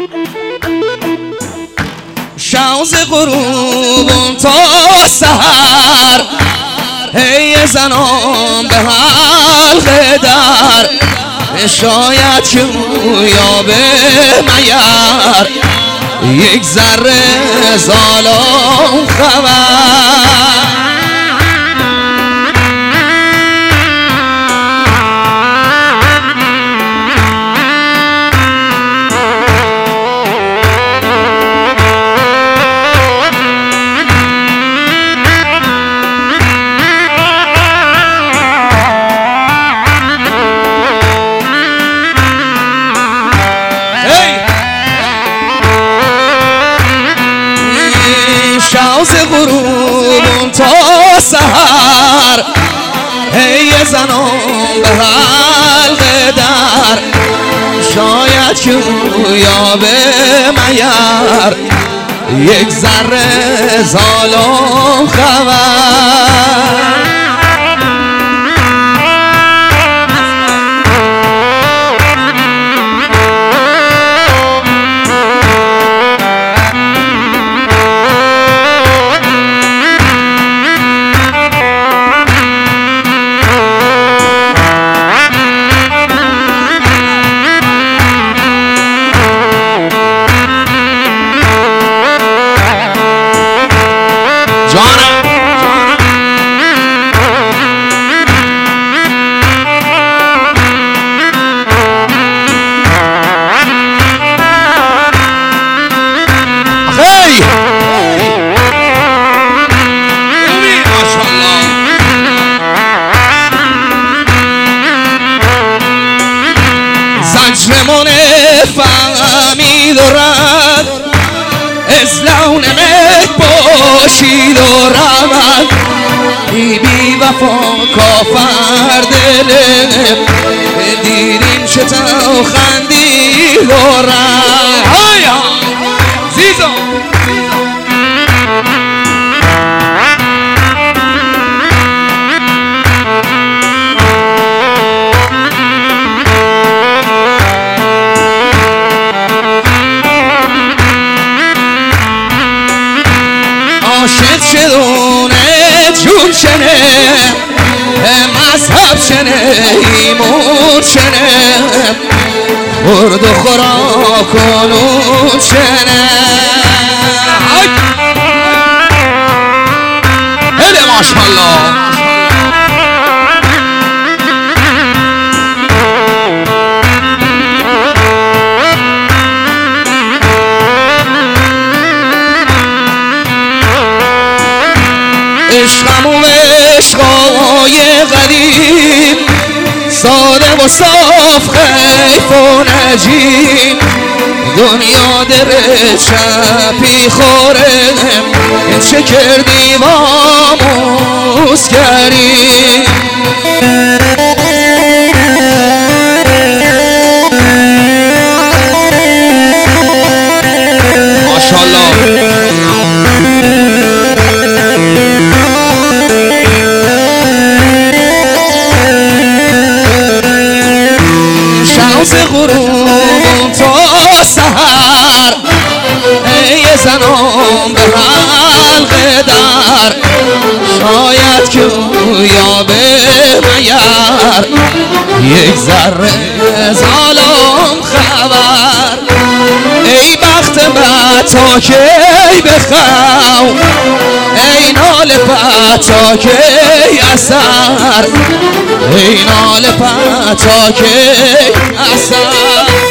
شوز غروبون تا سحر هی زنان به حلقه در شاید که یا به میر یک ذره ظالم خبر شوز غروبون تا سحر هی زنان به حلقه در شاید که یا به میر یک ذره ظالم خبر زنجرمون فهمید و رد از لون مک باشید و رود بی وفا کافر دلم دیرین شتا خندید و رد زیزا عاشق شدونه جون شنه مذهب شنه ایمون شنه خورد و خوراک و نون شنه هله ماشالله عشقم و عشقای قدیم ساده و صاف خیف و نجیم دنیا در چپی خورم چه کردی واموز کردی ماشالله شوز غروبون تا سحر ای زنان به حلقه در شاید که یا به میر یک ذره ظالم خبر ای بخت من تا کی بخو ای ناله تا کی اثر ای ناله تا کی اثر